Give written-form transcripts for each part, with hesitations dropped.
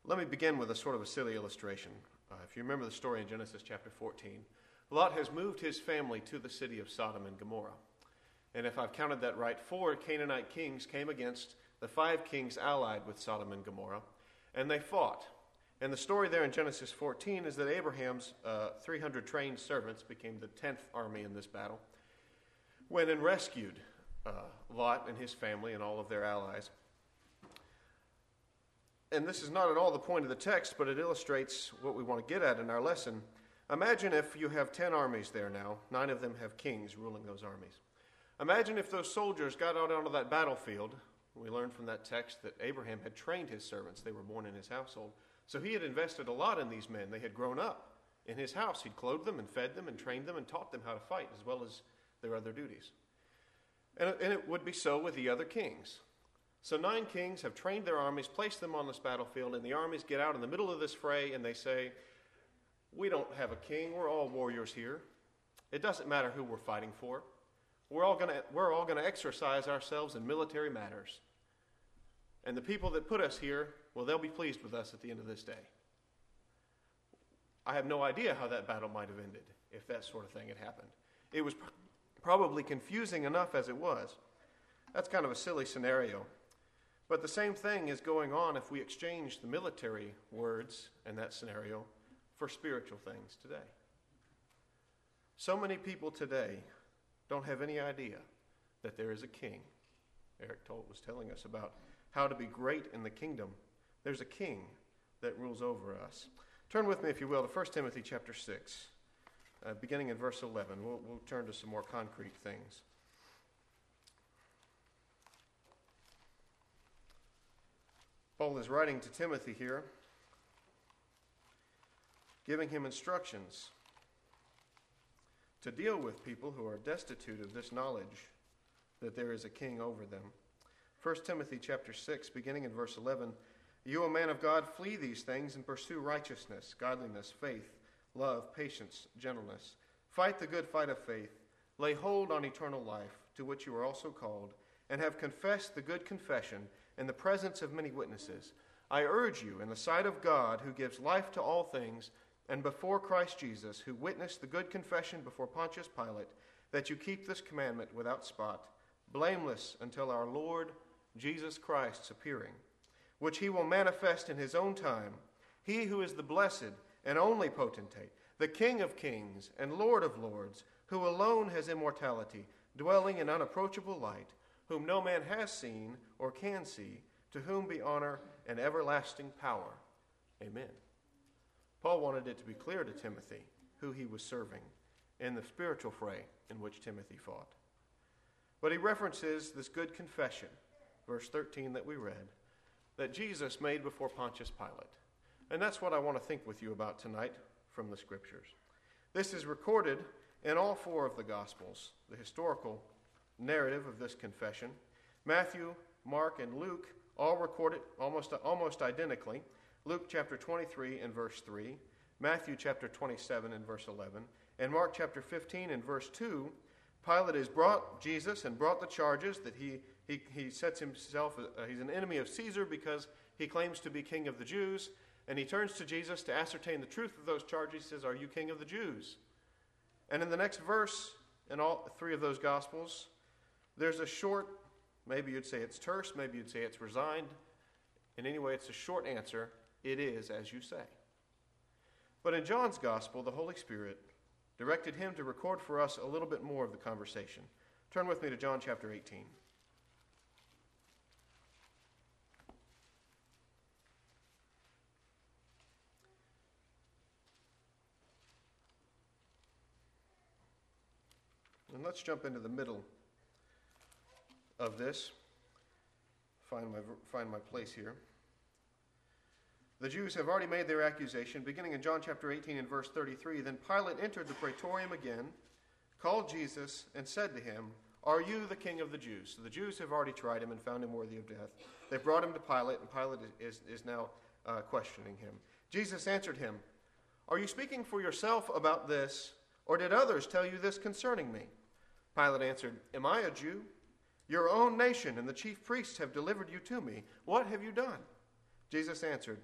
Let me begin with a sort of a silly illustration. If you remember the story in Genesis chapter 14, Lot has moved his family to the city of Sodom and Gomorrah. And if I've counted that right, 4 Canaanite kings came against the 5 kings allied with Sodom and Gomorrah, and they fought. And the story there in Genesis 14 is that Abraham's 300 trained servants became the 10th army in this battle, went and rescued Lot and his family and all of their allies. And this is not at all the point of the text, but it illustrates what we want to get at in our lesson. Imagine if you have 10 armies there now. 9 of them have kings ruling those armies. Imagine if those soldiers got out onto that battlefield. We learned from that text that Abraham had trained his servants. They were born in his household. So he had invested a lot in these men. They had grown up in his house. He'd clothed them and fed them and trained them and taught them how to fight as well as their other duties. And it would be so with the other kings. So 9 kings have trained their armies, placed them on this battlefield, and the armies get out in the middle of this fray and they say, we don't have a king. We're all warriors here. It doesn't matter who we're fighting for. We're all going to exercise ourselves in military matters. And the people that put us here, well, they'll be pleased with us at the end of this day. I have no idea how that battle might have ended if that sort of thing had happened. It was probably confusing enough as it was. That's kind of a silly scenario. But the same thing is going on if we exchange the military words in that scenario for spiritual things today. So many people today don't have any idea that there is a king. Eric was telling us about how to be great in the kingdom. There's a king that rules over us. Turn with me, if you will, to 1 Timothy chapter 6, beginning in verse 11. We'll turn to some more concrete things. Paul is writing to Timothy here, giving him instructions to deal with people who are destitute of this knowledge that there is a king over them. 1 Timothy chapter 6, beginning in verse 11, you, O man of God, flee these things and pursue righteousness, godliness, faith, love, patience, gentleness. Fight the good fight of faith. Lay hold on eternal life, to which you are also called, and have confessed the good confession in the presence of many witnesses. I urge you, in the sight of God, who gives life to all things, and before Christ Jesus, who witnessed the good confession before Pontius Pilate, that you keep this commandment without spot, blameless until our Lord Jesus Christ's appearing, which he will manifest in his own time, he who is the blessed and only potentate, the King of kings and Lord of lords, who alone has immortality, dwelling in unapproachable light, whom no man has seen or can see, to whom be honor and everlasting power. Amen. Paul wanted it to be clear to Timothy who he was serving in the spiritual fray in which Timothy fought. But he references this good confession, verse 13 that we read, that Jesus made before Pontius Pilate. And that's what I want to think with you about tonight from the Scriptures. This is recorded in all 4 of the Gospels, the historical narrative of this confession. Matthew, Mark, and Luke all record it almost identically. Luke chapter 23 and verse 3, Matthew chapter 27 and verse 11, and Mark chapter 15 and verse 2, Pilate has brought Jesus and brought the charges that he sets himself, he's an enemy of Caesar because he claims to be king of the Jews, and he turns to Jesus to ascertain the truth of those charges. He says, are you king of the Jews? And in the next verse, in all 3 of those Gospels, there's a short, maybe you'd say it's terse, maybe you'd say it's resigned. In any way, it's a short answer. It is as you say. But in John's Gospel, the Holy Spirit directed him to record for us a little bit more of the conversation. Turn with me to John chapter 18. And let's jump into the middle of this. Find my place here. The Jews have already made their accusation. Beginning in John chapter 18 and verse 33, then Pilate entered the praetorium again, called Jesus, and said to him, are you the king of the Jews? So the Jews have already tried him and found him worthy of death. They brought him to Pilate, and Pilate is now questioning him. Jesus answered him, are you speaking for yourself about this, or did others tell you this concerning me? Pilate answered, am I a Jew? Your own nation and the chief priests have delivered you to me. What have you done? Jesus answered,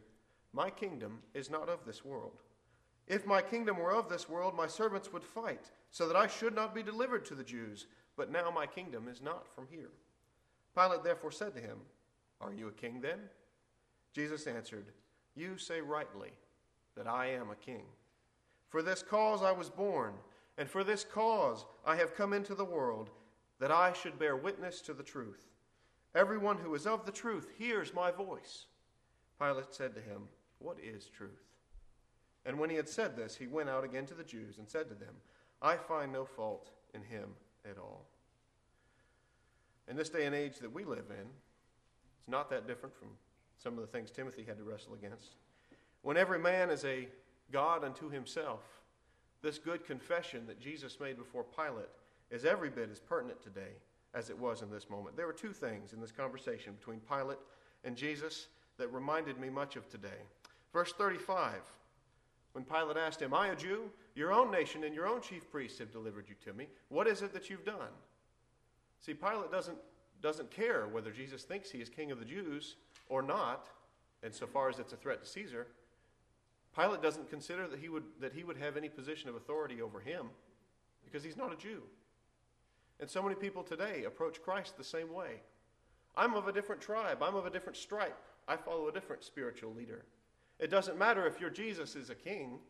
My kingdom is not of this world. If my kingdom were of this world, my servants would fight, so that I should not be delivered to the Jews. But now my kingdom is not from here." Pilate therefore said to him, "Are you a king then?" Jesus answered, "You say rightly that I am a king. For this cause I was born, and for this cause I have come into the world, that I should bear witness to the truth. Everyone who is of the truth hears my voice." Pilate said to him, "What is truth?" And when he had said this, he went out again to the Jews and said to them, "I find no fault in him at all." In this day and age that we live in, it's not that different from some of the things Timothy had to wrestle against. When every man is a God unto himself, this good confession that Jesus made before Pilate is every bit as pertinent today as it was in this moment. There were two things in this conversation between Pilate and Jesus that reminded me much of today. Verse 35, when Pilate asked him, "I, a Jew, your own nation and your own chief priests have delivered you to me. What is it that you've done?" See, Pilate doesn't care whether Jesus thinks he is king of the Jews or not, insofar as it's a threat to Caesar. Pilate doesn't consider that he would have any position of authority over him because he's not a Jew. And so many people today approach Christ the same way. I'm of a different tribe. I'm of a different stripe. I follow a different spiritual leader. It doesn't matter if your Jesus is a king.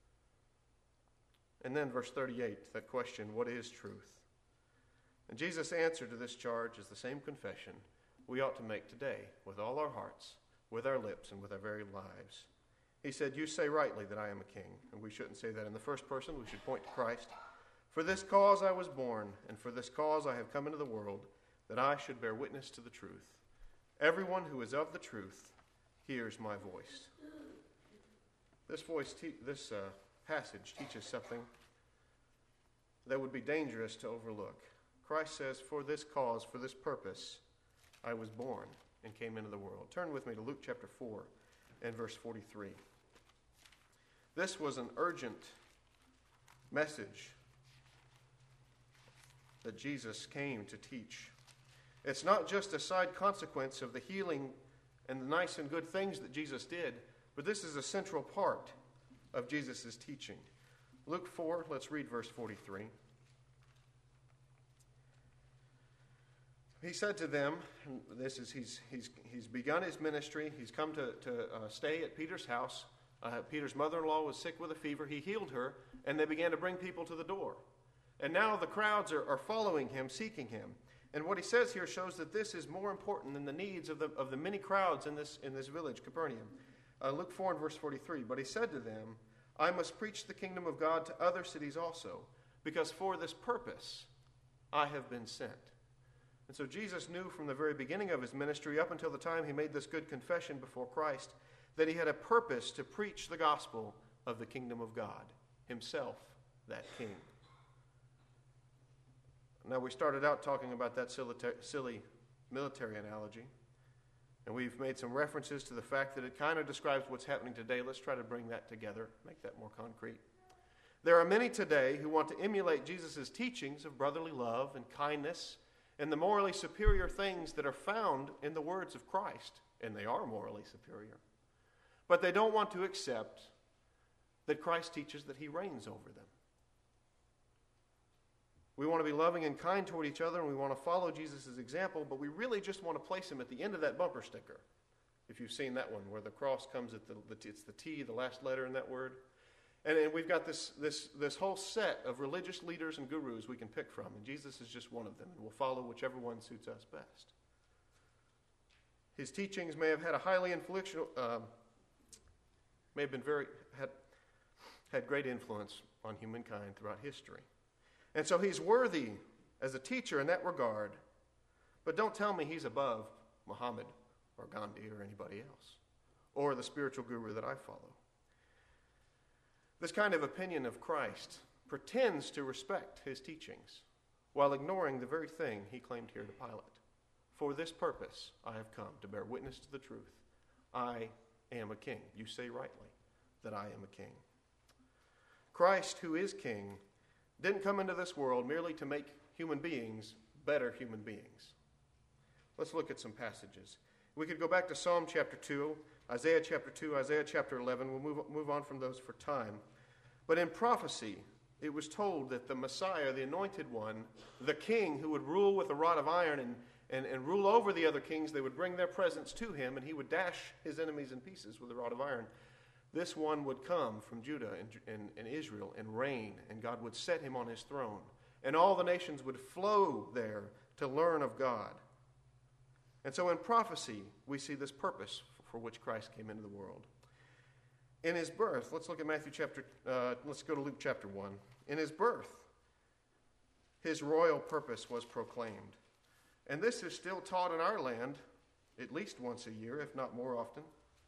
And then verse 38, that question, what is truth? And Jesus' answer to this charge is the same confession we ought to make today with all our hearts, with our lips, and with our very lives. He said, "You say rightly that I am a king." And we shouldn't say that in the first person. We should point to Christ. "For this cause I was born, and for this cause I have come into the world, that I should bear witness to the truth. Everyone who is of the truth hears my voice." This passage teaches something that would be dangerous to overlook. Christ says, "For this cause, for this purpose, I was born and came into the world." Turn with me to Luke chapter 4 and verse 43. This was an urgent message that Jesus came to teach. It's not just a side consequence of the healing and the nice and good things that Jesus did, but this is a central part of Jesus' teaching. Luke 4, let's read verse 43. He said to them, he's begun his ministry. He's come to stay at Peter's house. Peter's mother-in-law was sick with a fever. He healed her, and they began to bring people to the door. And now the crowds are following him, seeking him. And what he says here shows that this is more important than the needs of the many crowds in this village, Capernaum. Luke 4 and verse 43, "But he said to them, I must preach the kingdom of God to other cities also, because for this purpose I have been sent." And so Jesus knew from the very beginning of his ministry, up until the time he made this good confession before Christ, that he had a purpose to preach the gospel of the kingdom of God, himself that king. Now, we started out talking about that silly military analogy, and we've made some references to the fact that it kind of describes what's happening today. Let's try to bring that together, make that more concrete. There are many today who want to emulate Jesus' teachings of brotherly love and kindness and the morally superior things that are found in the words of Christ, and they are morally superior. But they don't want to accept that Christ teaches that he reigns over them. We want to be loving and kind toward each other, and we want to follow Jesus' example, but we really just want to place him at the end of that bumper sticker. If you've seen that one, where the cross comes at it's the T, the last letter in that word. And we've got this whole set of religious leaders and gurus we can pick from, and Jesus is just one of them, and we'll follow whichever one suits us best. His teachings may have had a highly influential, had great influence on humankind throughout history. And so he's worthy as a teacher in that regard, but don't tell me he's above Muhammad or Gandhi or anybody else, or the spiritual guru that I follow. This kind of opinion of Christ pretends to respect his teachings while ignoring the very thing he claimed here to Pilate. For this purpose I have come, to bear witness to the truth. I am a king. You say rightly that I am a king. Christ, who is king, didn't come into this world merely to make human beings better human beings. Let's look at some passages. We could go back to Psalm chapter 2 Isaiah chapter 2, Isaiah chapter 11. We'll move on from those for time. But in prophecy, it was told that the Messiah, the anointed one, the king who would rule with a rod of iron and rule over the other kings, they would bring their presents to him, and he would dash his enemies in pieces with a rod of iron. This one would come from Judah and Israel and reign, and God would set him on his throne. And all the nations would flow there to learn of God. And so in prophecy, we see this purpose for which Christ came into the world. In his birth, let's look at let's go to Luke chapter 1. In his birth, his royal purpose was proclaimed. And this is still taught in our land at least once a year, if not more often.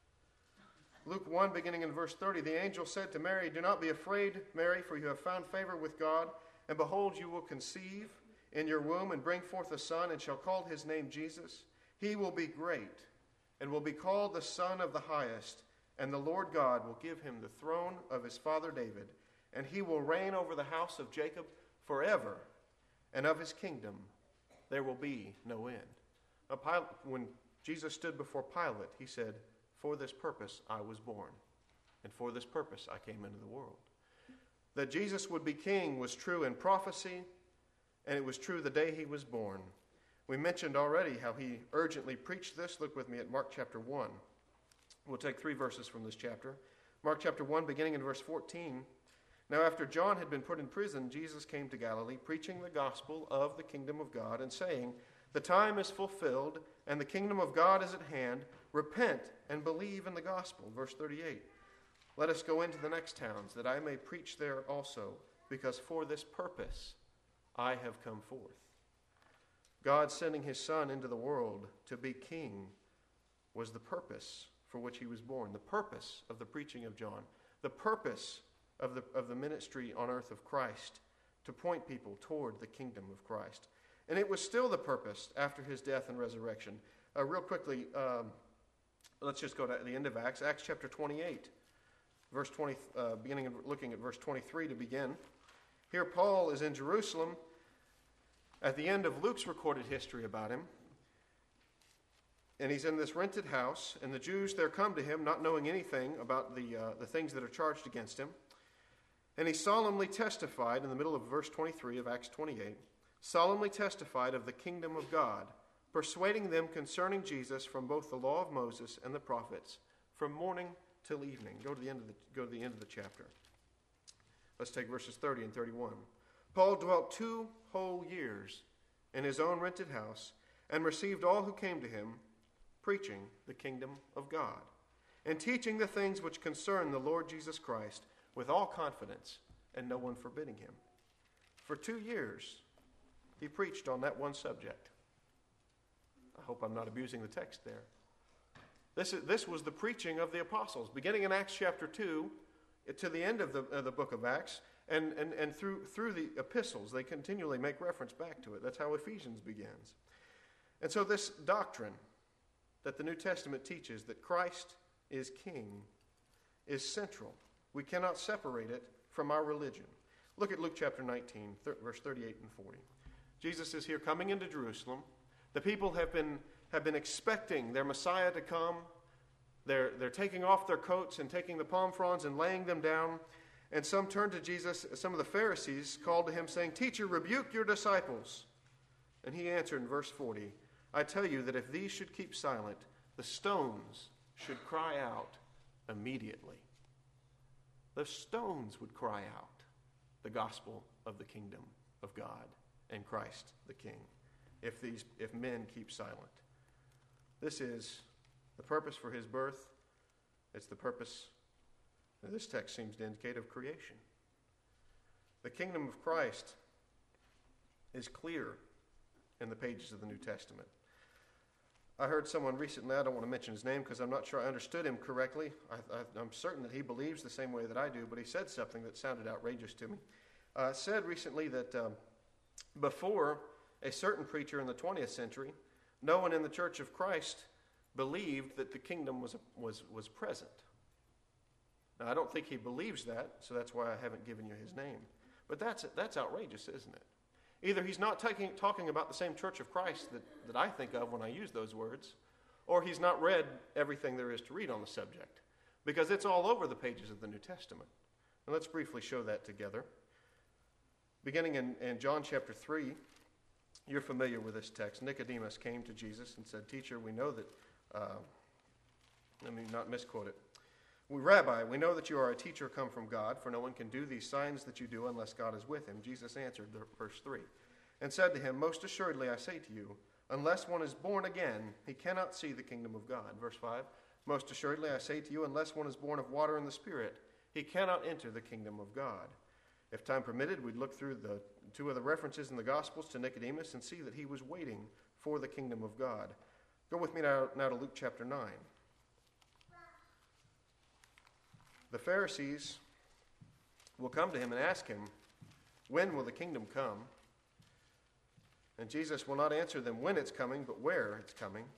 Luke 1, beginning in verse 30, the angel said to Mary, "Do not be afraid, Mary, for you have found favor with God. And behold, you will conceive in your womb and bring forth a son, and shall call his name Jesus. He will be great, and will be called the Son of the Highest. And the Lord God will give him the throne of his father David, and he will reign over the house of Jacob forever, and of his kingdom there will be no end." When Jesus stood before Pilate, he said, "For this purpose I was born, and for this purpose I came into the world." That Jesus would be king was true in prophecy, and it was true the day he was born. We mentioned already how he urgently preached this. Look with me at Mark chapter 1. We'll take 3 verses from this chapter. Mark chapter 1, beginning in verse 14. Now after John had been put in prison, Jesus came to Galilee, preaching the gospel of the kingdom of God, and saying, "The time is fulfilled, and the kingdom of God is at hand. Repent and believe in the gospel." Verse 38. "Let us go into the next towns, that I may preach there also, because for this purpose I have come forth." God sending his Son into the world to be king was the purpose for which he was born, the purpose of the preaching of John, the purpose of the ministry on earth of Christ, to point people toward the kingdom of Christ. And it was still the purpose after his death and resurrection. Real quickly, let's just go to the end of Acts chapter 28. Verse 20, looking at verse 23 to begin. Here Paul is in Jerusalem at the end of Luke's recorded history about him. And he's in this rented house, and the Jews there come to him, not knowing anything about the things that are charged against him. And he solemnly testified, in the middle of verse 23 of Acts 28, solemnly testified of the kingdom of God, persuading them concerning Jesus from both the law of Moses and the prophets, from morning till evening. Go to the end of the chapter. Let's take verses 30 and 31. Paul dwelt 2 whole years in his own rented house, and received all who came to him, preaching the kingdom of God, and teaching the things which concern the Lord Jesus Christ, with all confidence, and no one forbidding him. For 2 years, he preached on that one subject. I hope I'm not abusing the text there. This was the preaching of the apostles, beginning in Acts chapter 2 to the end of the book of Acts, and through the epistles. They continually make reference back to it. That's how Ephesians begins. And so this doctrine that the New Testament teaches, that Christ is king, is central. We cannot separate it from our religion. Look at Luke chapter 19, verse 38 and 40. Jesus is here coming into Jerusalem. The people have been expecting their Messiah to come. They're taking off their coats and taking the palm fronds and laying them down. And some turned to Jesus. Some of the Pharisees called to him, saying, "Teacher, rebuke your disciples." And he answered in verse 40, "I tell you that if these should keep silent, the stones should cry out immediately." The stones would cry out the gospel of the kingdom of God and Christ the King, if men keep silent. This is the purpose for his birth. It's the purpose that this text seems to indicate of creation. The kingdom of Christ is clear in the pages of the New Testament. I heard someone recently, I don't want to mention his name because I'm not sure I understood him correctly. I'm certain that he believes the same way that I do, but he said something that sounded outrageous to me. Said recently that before a certain preacher in the 20th century, no one in the Church of Christ believed that the kingdom was present. Now, I don't think he believes that, so that's why I haven't given you his name. But that's outrageous, isn't it? Either he's not talking about the same Church of Christ that I think of when I use those words, or he's not read everything there is to read on the subject, because it's all over the pages of the New Testament. And let's briefly show that together. Beginning in John chapter 3, you're familiar with this text. Nicodemus came to Jesus and said, "Teacher, we know that," let me not misquote it. "Rabbi, we know that you are a teacher come from God, for no one can do these signs that you do unless God is with him." Jesus answered, verse 3, and said to him, "Most assuredly I say to you, unless one is born again, he cannot see the kingdom of God." Verse 5, "Most assuredly I say to you, unless one is born of water and the Spirit, he cannot enter the kingdom of God." If time permitted, we'd look through the two other references in the Gospels to Nicodemus and see that he was waiting for the kingdom of God. Go with me now to Luke chapter 9. The Pharisees will come to him and ask him, "When will the kingdom come?" And Jesus will not answer them when it's coming, but where it's coming.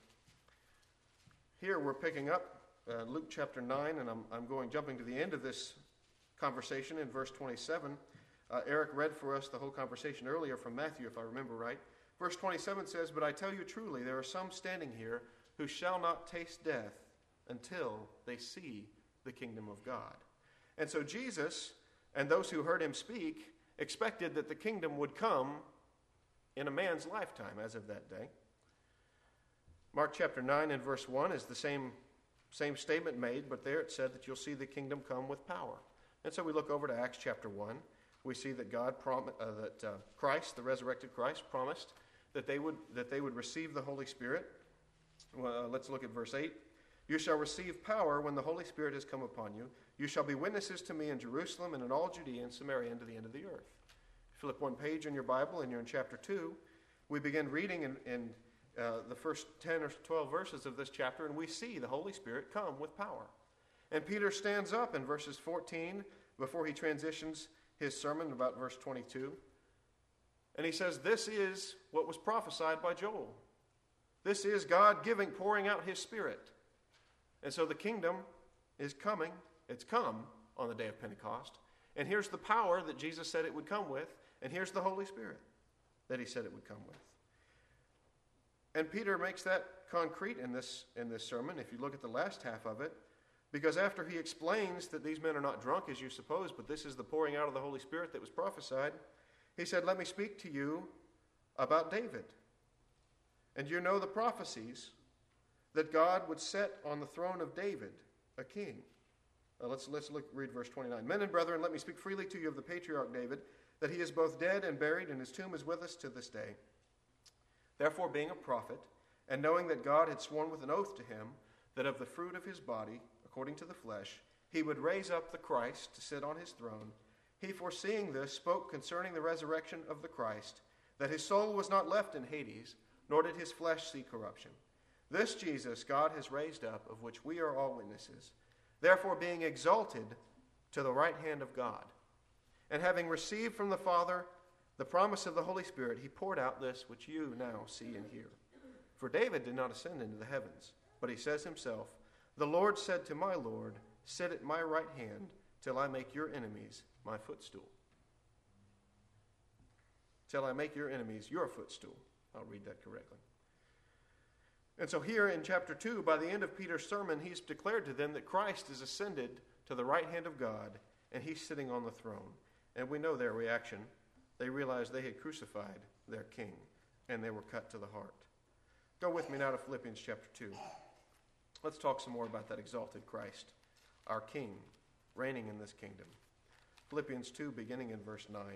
Here we're picking up Luke chapter 9, and I'm jumping to the end of this conversation in verse 27. Eric read for us the whole conversation earlier from Matthew, if I remember right. Verse 27 says, "But I tell you truly, there are some standing here who shall not taste death until they see the kingdom of God." And so Jesus and those who heard him speak expected that the kingdom would come in a man's lifetime as of that day. Mark chapter 9 and verse 1 is the same statement made, but there it said that you'll see the kingdom come with power. And so we look over to Acts chapter 1. We see that Christ, the resurrected Christ, promised that they would receive the Holy Spirit. Well, let's look at verse 8. "You shall receive power when the Holy Spirit has come upon you. You shall be witnesses to me in Jerusalem and in all Judea and Samaria and to the end of the earth." Flip one page in your Bible and you're in chapter 2. We begin reading in the first 10 or 12 verses of this chapter, and we see the Holy Spirit come with power. And Peter stands up in verses 14 before he transitions his sermon about verse 22. And he says, this is what was prophesied by Joel. This is God pouring out his Spirit. And so the kingdom is coming. It's come on the day of Pentecost. And here's the power that Jesus said it would come with. And here's the Holy Spirit that he said it would come with. And Peter makes that concrete in this sermon, if you look at the last half of it. Because after he explains that these men are not drunk, as you suppose, but this is the pouring out of the Holy Spirit that was prophesied, he said, "Let me speak to you about David. And you know the prophecies that God would set on the throne of David a king." Let's read verse 29. "Men and brethren, let me speak freely to you of the patriarch David, that he is both dead and buried, and his tomb is with us to this day. Therefore, being a prophet, and knowing that God had sworn with an oath to him, that of the fruit of his body, according to the flesh, he would raise up the Christ to sit on his throne, he, foreseeing this, spoke concerning the resurrection of the Christ, that his soul was not left in Hades, nor did his flesh see corruption. This Jesus God has raised up, of which we are all witnesses. Therefore, being exalted to the right hand of God, and having received from the Father the promise of the Holy Spirit, he poured out this which you now see and hear. For David did not ascend into the heavens, but he says himself, the Lord said to my Lord, sit at my right hand till I make your enemies my footstool. Till I make your enemies your footstool. I'll read that correctly. And so here in chapter 2, by the end of Peter's sermon, he's declared to them that Christ is ascended to the right hand of God, and he's sitting on the throne. And we know their reaction. They realized they had crucified their king, and they were cut to the heart. Go with me now to Philippians chapter 2. Let's talk some more about that exalted Christ, our King, reigning in this kingdom. Philippians 2, beginning in verse 9.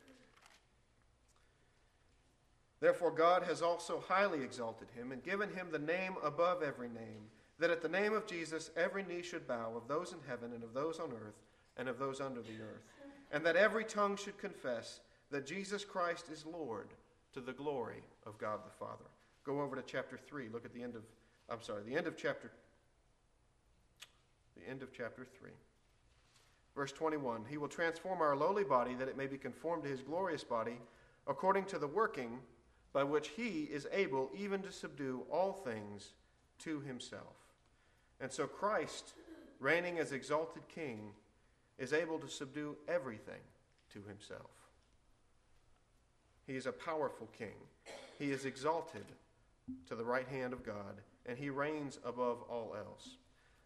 Therefore God has also highly exalted him and given him the name above every name, that at the name of Jesus every knee should bow, of those in heaven and of those on earth and of those under the earth, and that every tongue should confess that Jesus Christ is Lord, to the glory of God the Father. Go over to chapter 3. Look at the end of chapter 3. Verse 21, he will transform our lowly body that it may be conformed to his glorious body, according to the working by which he is able even to subdue all things to himself. And so Christ, reigning as exalted King, is able to subdue everything to himself. He is a powerful King. He is exalted to the right hand of God, and he reigns above all else.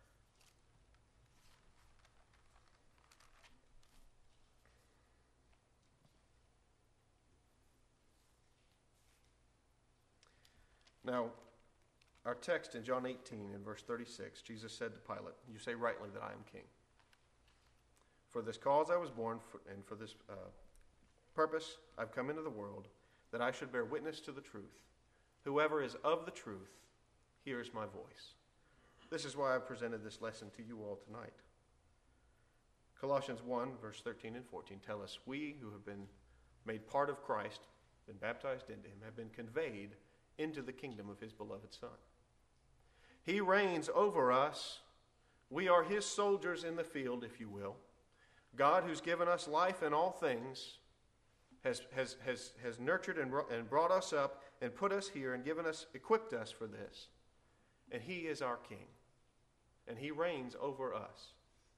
Now, our text in John 18 in verse 36, Jesus said to Pilate, "You say rightly that I am king. For this cause I was born, and for this purpose I've come into the world, that I should bear witness to the truth. Whoever is of the truth hears my voice." This is why I presented this lesson to you all tonight. Colossians 1, verse 13 and 14 tell us, we who have been made part of Christ, been baptized into him, have been conveyed into the kingdom of his beloved Son. He reigns over us. We are his soldiers in the field, if you will. God, who's given us life in all things, has nurtured and brought us up and put us here and equipped us for this. And he is our king. And he reigns over us.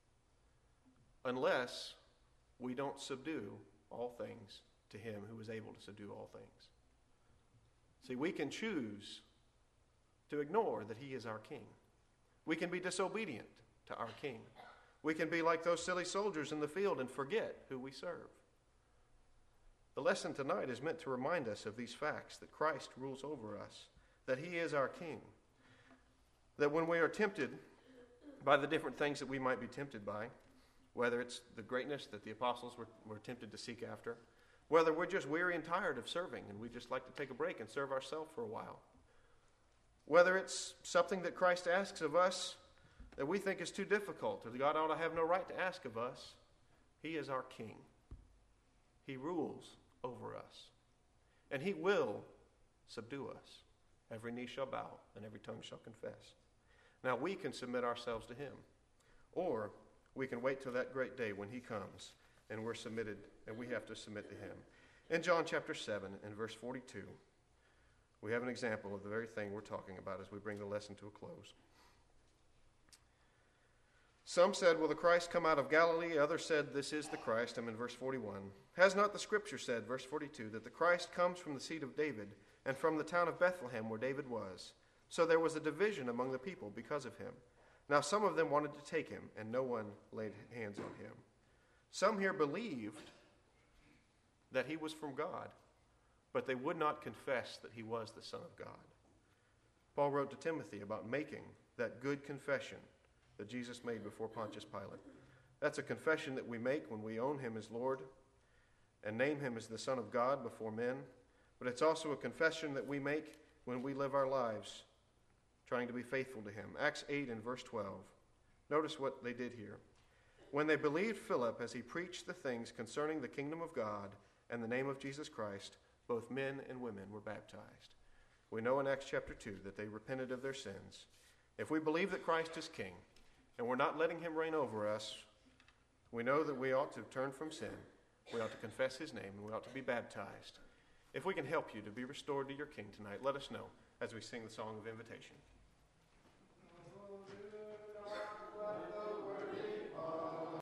Unless we don't subdue all things to him who is able to subdue all things. See, we can choose to ignore that he is our king. We can be disobedient to our king. We can be like those silly soldiers in the field and forget who we serve. The lesson tonight is meant to remind us of these facts, that Christ rules over us, that he is our king. That when we are tempted by the different things that we might be tempted by, whether it's the greatness that the apostles were tempted to seek after, whether we're just weary and tired of serving and we just like to take a break and serve ourselves for a while, whether it's something that Christ asks of us that we think is too difficult or that God ought to have no right to ask of us, he is our king. He rules over us. And he will subdue us. Every knee shall bow and every tongue shall confess. Now we can submit ourselves to him. Or we can wait till that great day when he comes and we're submitted and we have to submit to him. In John chapter 7 and verse 42, we have an example of the very thing we're talking about as we bring the lesson to a close. Some said, "Will the Christ come out of Galilee?" Others said, "This is the Christ." I'm in verse 41. "Has not the scripture said," verse 42, "that the Christ comes from the seed of David and from the town of Bethlehem where David was? So there was a division among the people because of him. Now some of them wanted to take him, and no one laid hands on him." Some here believed that he was from God, but they would not confess that he was the Son of God. Paul wrote to Timothy about making that good confession that Jesus made before Pontius Pilate. That's a confession that we make when we own him as Lord and name him as the Son of God before men, but it's also a confession that we make when we live our lives trying to be faithful to him. Acts 8 and verse 12. Notice what they did here. "When they believed Philip as he preached the things concerning the kingdom of God and the name of Jesus Christ, both men and women were baptized." We know in Acts chapter 2 that they repented of their sins. If we believe that Christ is king and we're not letting him reign over us, we know that we ought to turn from sin. We ought to confess his name and we ought to be baptized. If we can help you to be restored to your king tonight, let us know as we sing the song of invitation.